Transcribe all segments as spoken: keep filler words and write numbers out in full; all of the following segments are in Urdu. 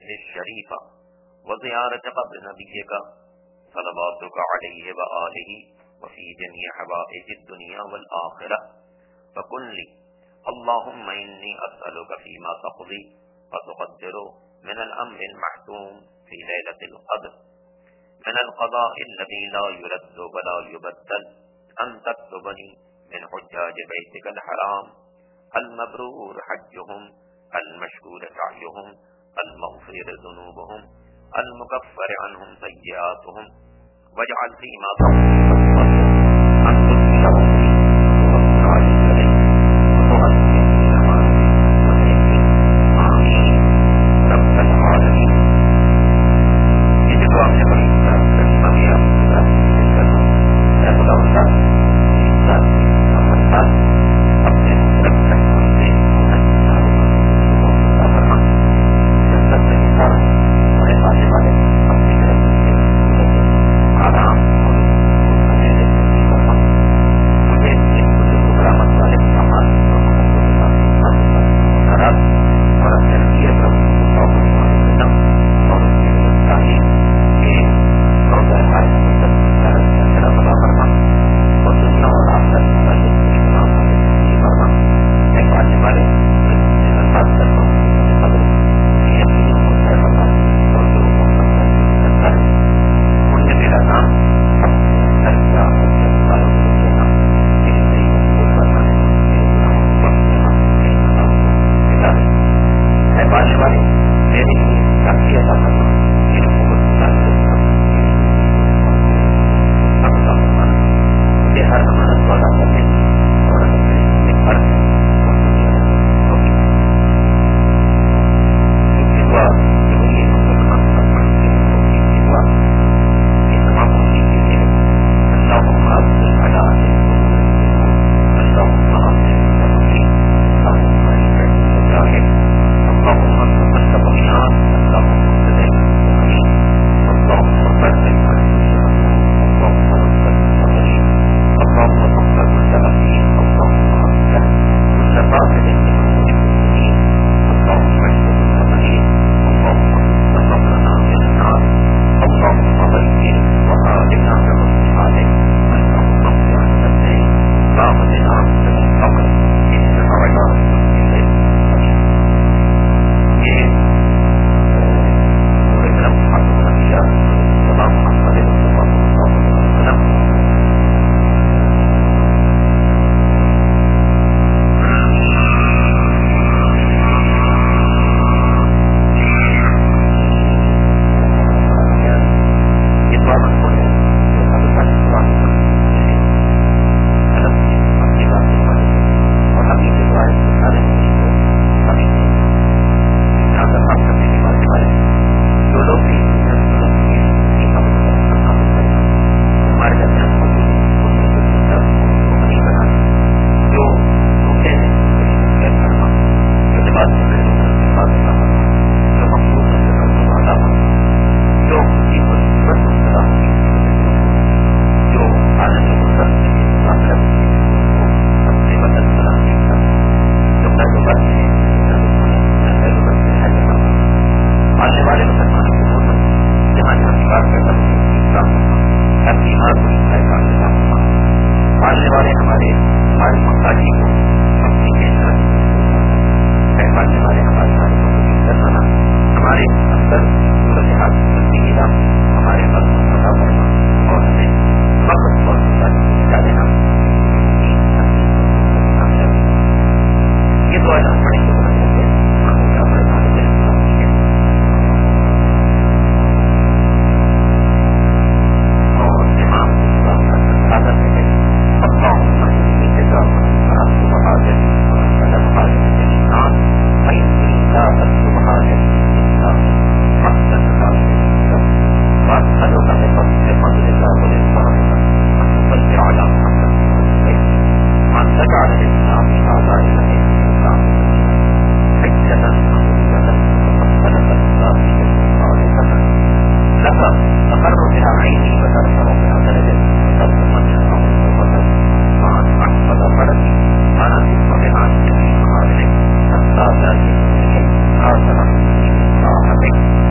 الشریفہ وزیارت قبر نبیک صلواتک علیہ وآلہ وفی جمیع حوائج الدنیا والآخرہ فکن لی اللہم انی اسألک فیما تقضی وتقدر من الامر المحتوم فی لیلۃ القدر من القضاء الذي لا يرد ولا يبدل ان تكتبني من حجاج بیتک الحرام المبرور حجهم المشکور سعیهم المغفر ذنوبهم المكفر عنهم سیئاتهم واجعل فيما تقضي ان تدخلهم Thank you.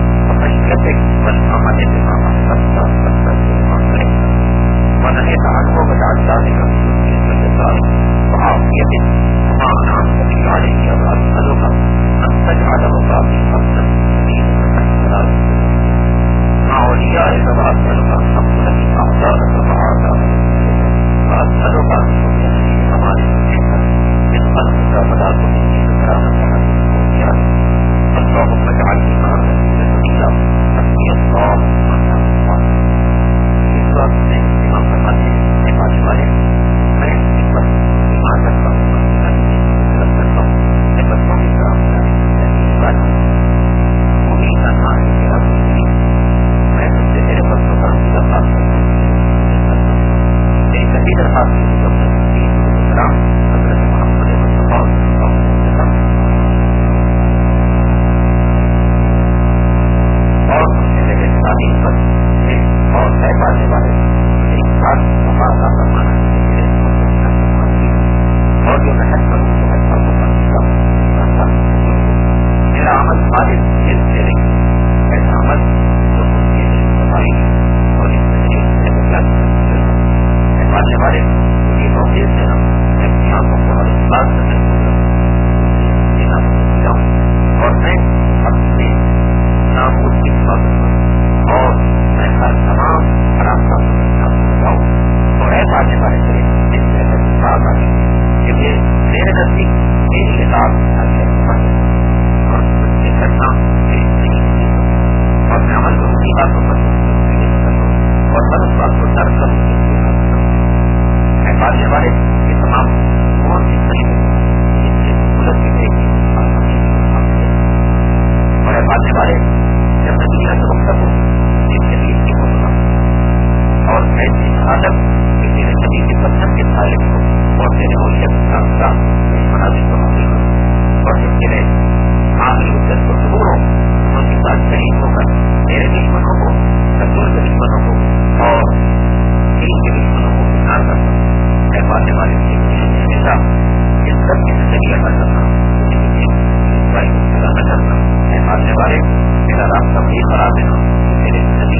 واجعل ذلك في الجزاء وعافية وما أنعمت به عليه وأسألك أن تجعله باقي حسنا سبيلا مع أوليائك وأسألك أن تقبل من أعدائك وأعدائك وأسألك أن تؤمن في أمانك من قلبك فلا تؤمن كرامة اللهم اجعلني مع الذين تقيا حسبي الله ونعم الوكيل. اس وقت میں امام فرماتے ہیں اے پانے والے میں اس وقت ایمان رکھتا ہوں رکھتا ہوں میں بچوں کی طرح کوئی تنہا ہے میرا کوئی میں تم سے میرے بچوں کا درخواست کرتا ہوں میری کبھی درخواست نہیں کرتا حضرت محمد مصطفیٰ اور میرے تعلیم پر اور طے پانے والے ایک ساتھ مفاہمہ فرمانا اور جو محنت کروں تو میں سب کو میرا عمل خالص اس سے نہیں ایسا عمل جو اس کی صفائی اور اس طریقے سے مطلب پانے والے یہ توفیق سے ہم اپنی آنکھوں کو اور اخلاص سے اور میں اپنے ناموس کی حفاظت اور میں ہر تمام حرام کا بتاؤں اور ایسا آنے والے سے اس سے بات آئی کیونکہ میرے نزدیک میری کتاب اور یہ کرنا اور میں عمل کروں کی باتوں پر اور ہر اس بات کو ترک کروں میں پالنے والے یہ تمام اور اس طریقے اور پالنے والے جب میں دنیا سے مقصد ہوں اس کے لیے کی ہونا اور ایسی عادت کہ میرے نبی کے پسند کے سائے کو اور میرے ملک کا مناظر کو حاصل ہوں اور جب میرے آخری مدت کو ضرور ہوں ان کے ساتھ شریک ہو کر میرے دشمنوں کو رسول کے دشمنوں کو اور دین کے دشمنوں کو بچار کر سکوں میں پالنے والے ہمیشہ اس سب کی زندگی ادا کرنا ادا کرنا میں پالنے والے میرا راستہ بھی خراب ہے میرے نبی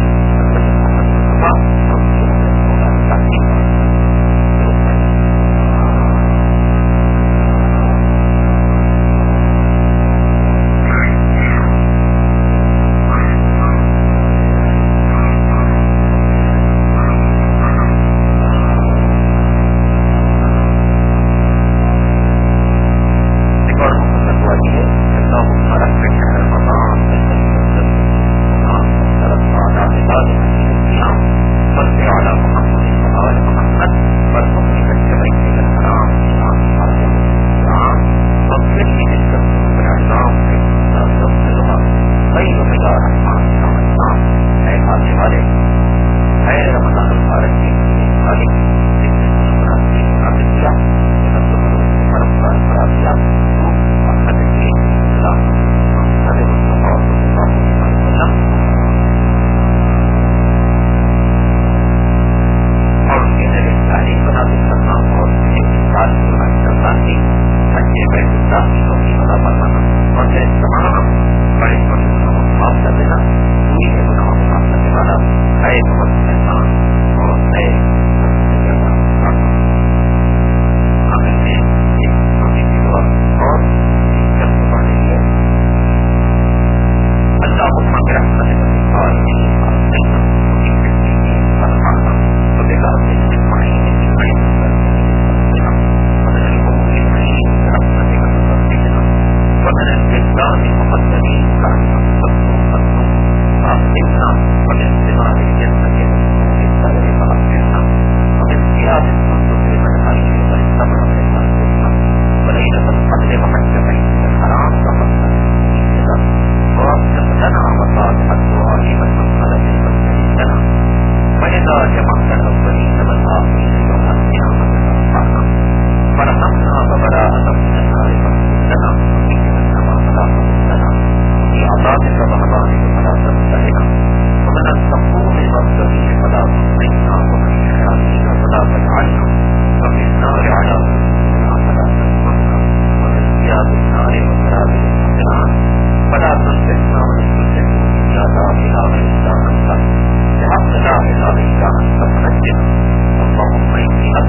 اللهم إني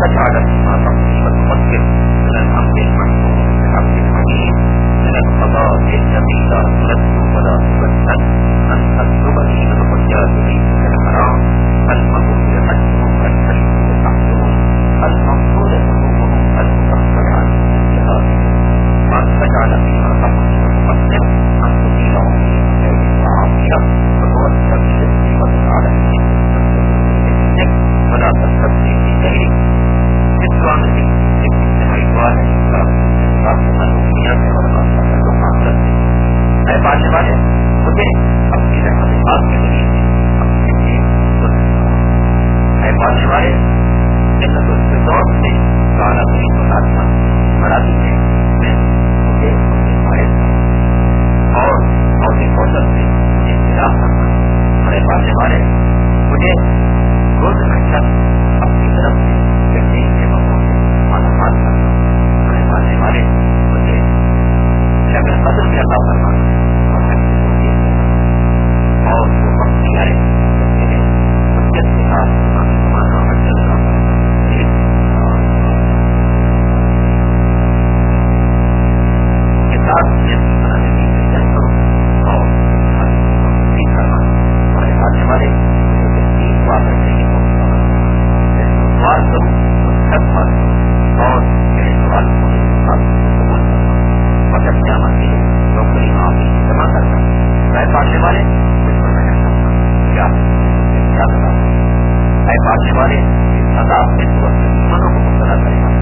تجعل فيما تقضي وتقدر من الأمر المحمود بالحمد الحميد من القضاء الذي لا ترد ولا تبدل أن تطلبني من الحجاج بيتك الحرام المقبول حجهم الحليم تحتهم المنصور قلوبهم المكفر عنهم الجهاد وأن تجعل فيما تقضي وتقدر أن تطيلهم في خير وعافية وتوسع بالرزق وتجعل فيه ولا تستبدي في غيره اسلام کی انتہائی دعا ہے اے پانے والے مجھے اپنی رحمت پاک کے ذریعے اے پانے والے جنت الفردوس سے گانا نہیں بتاتا بڑا دیجیے میں مجھے اپنے فائد اور موتی کوشل سے انتظام کرنا اے پانے والے مجھے روز محشر اپنی طرف سے یقین کے مقام سے معلومات کرنا اے پانے والے مجھے شب قدر میں عطا فرمانا اور اور وہ وقت آئے میرے حجت کے ساتھ زمانہ حجت کا کے ساتھ بنانے کی کوشش کروں اور کرنا اور اے پانے والے تین بات کرنے کی کوشش سوال کروں اور میرے سوال کو قبول کرنا اور جب قیامت کی نوکری معافی جمع کرنا اے پانے والے مجھ پر محنت کرنا کیا کیا کرنا اے پانے والے اس عذاب سے تو اپنے دشمنوں کو مبتلا کرے گا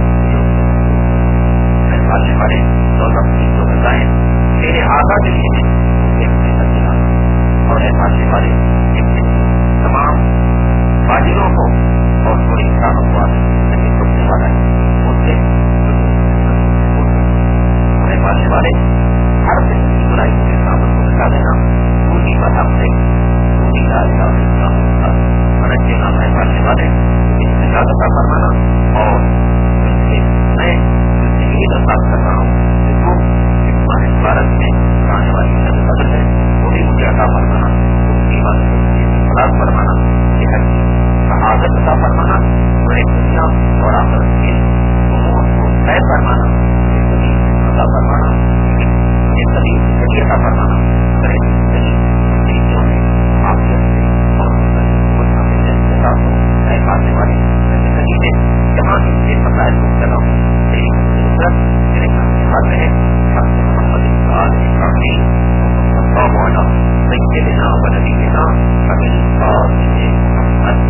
اے پانے والے دولت کی جو غذائیں تیرے آقا کے لیے بھی ایک سے سکتا اور اے پانے والے ایک سے تمام فاجروں کو اور تھوڑی انسانوں کو نہیں چھوڑنے والا ہے اس سے اے پانے والے ہر دن کی برائی کے سامنے کو بتا دینا پوری بتا سے پوری رات کا رکھے گا اے پانے والے اس سے عطا فرمانا اور اس سے میں زندگی عطا کر رہا ہوں جو اس بھارت میں آنے والی قدر ہے وہ بھی مجھے عطا فرمانا اس کی بات خلاص فرمانا یہ ہے شہادت عطا فرمانا اور ایک دنیا اور آخرت کے امور کو طے فرمانا ایک زمین عطا فرمانا ایک زمین کی عطا فرمانا اگر ایک زمین چیزوں میں عافیت سے اور اے پانے والے زندگی میں جہاں اس سے مسائل مبتلا ہوں تیری قدرت میرے گھر کے ساتھ رہے محمد ابراہیم اللہ علیہ سیدنا و نبینا ابی القاسم محمد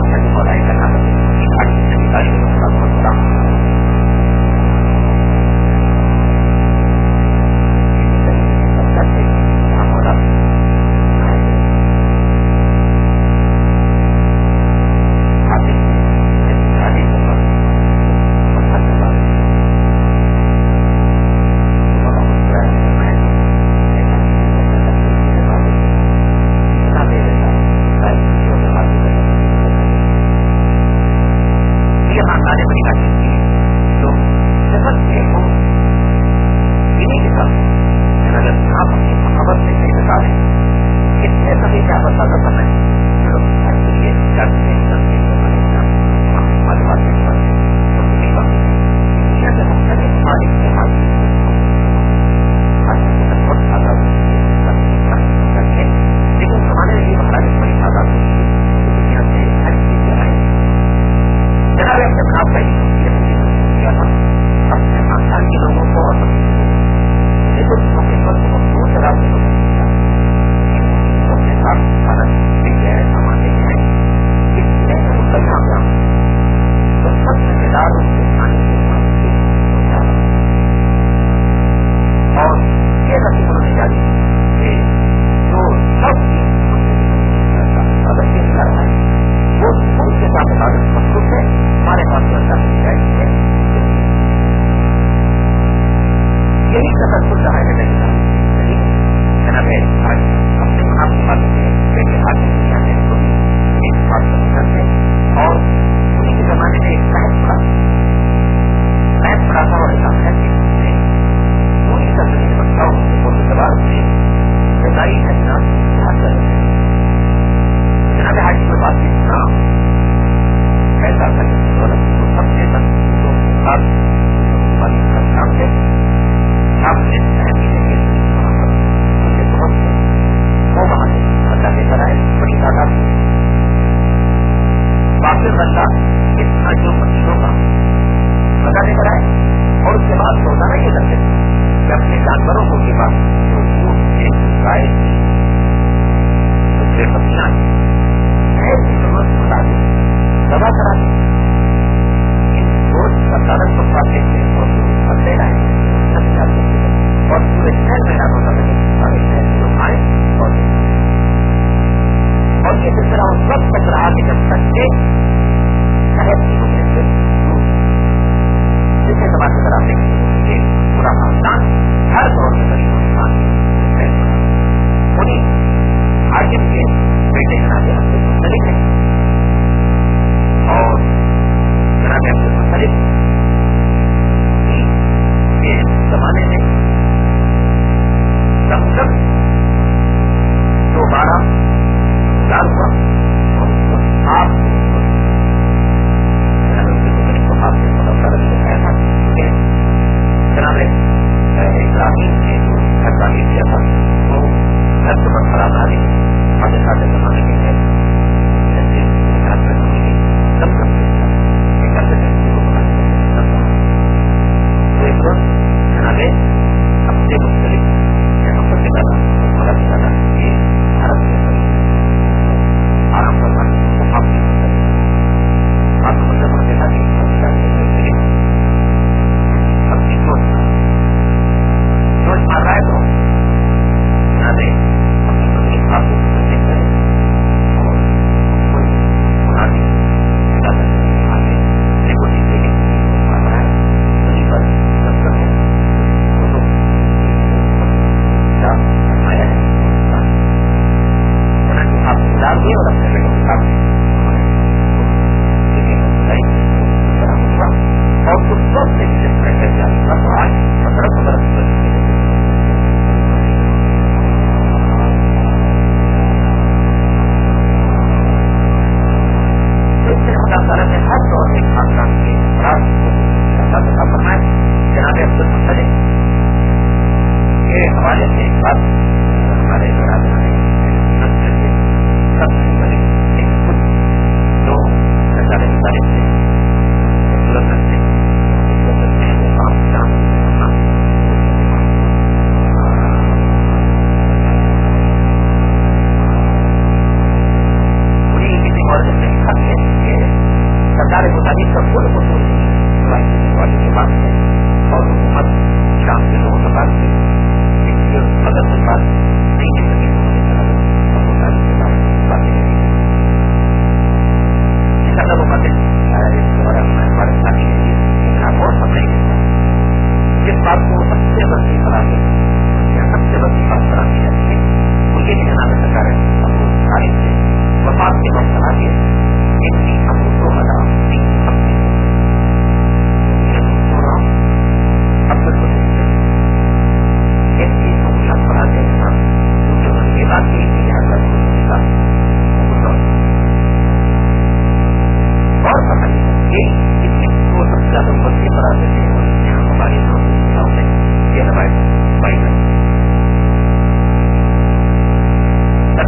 اور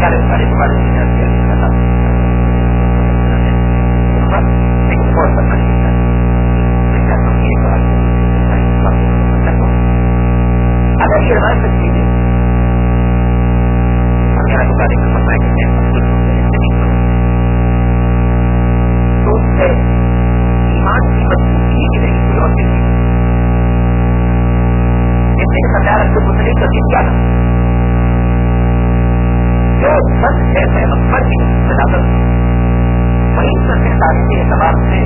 سارے سارے بڑے اگر یہ روایت سچی ہے ہمارے بارے میں پتہ ہے کہ تو اس سے ایمان کی مضبوطی کی نہیں کوئی اور چیز نہیں. اس لیے سرکار کو پوچھنے کا دن کیا تھا جو سب ہے پیغمبر کی ولادت وہیں پر سے تاریخ کے اعتبار سے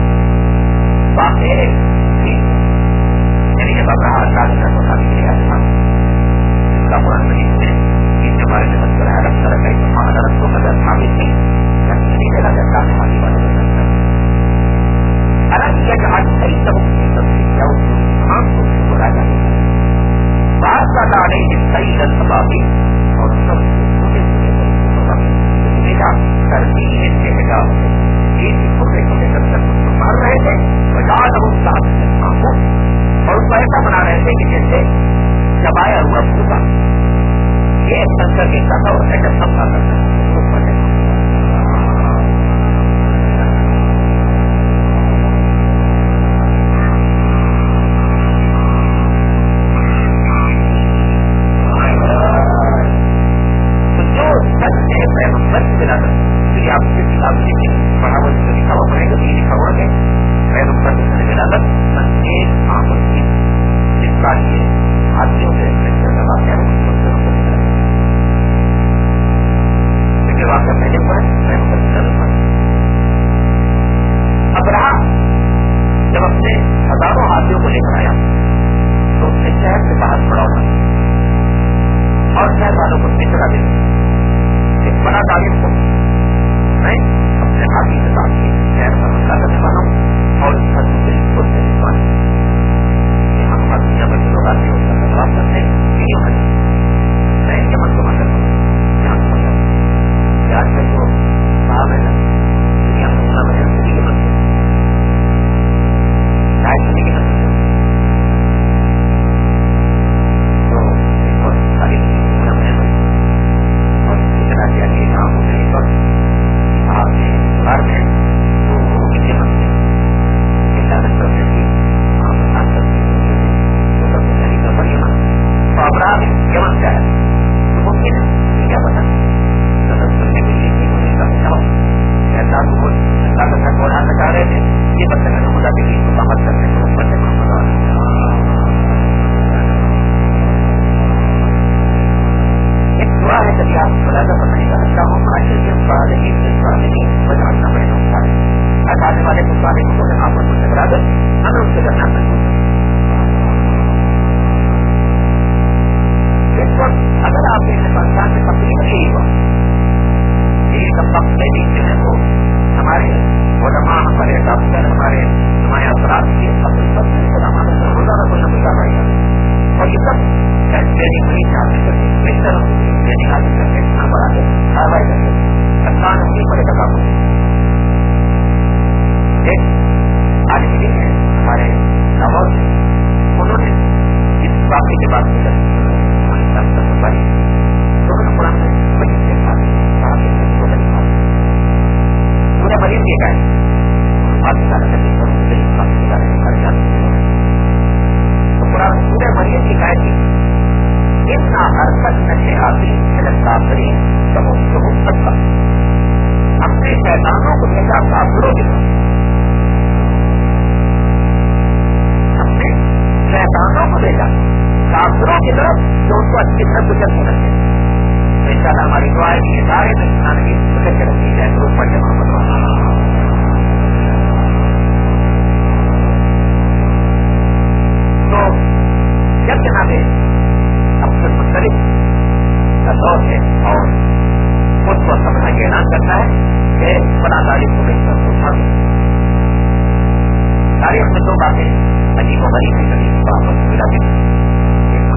واقع تھی. یعنی جب اب رہا شادی کا سوچا بھی لیا تھا اس کا قرآن مجید میں اس کے بارے میں مذکور ہے. الگ طرح کا ایک مہادرت کو قدر ثابت تھی نہیں لگا جاتا ہے ہماری بات کرتا ہے. حالانکہ یہ کہ آج کئی سبق کی تفصیل کیا اس کو تمام کو بولا جاتا ہے. بات کا داڑے جس کئی لطفاقی اور سب چھوٹے چھوٹے کا سردی کے حجاب ایک چھوٹے چھوٹے کر مار رہے تھے بجا لوگ ساتھ کو اور اس کو ایسا بنا رہے تھے کہ جیسے چبایا ہوا پھوٹا ایک سنکر کے ساتھ اور ایک سب کا کرتا تاریخ میں دو باتیں عجیب و غریب ہیں.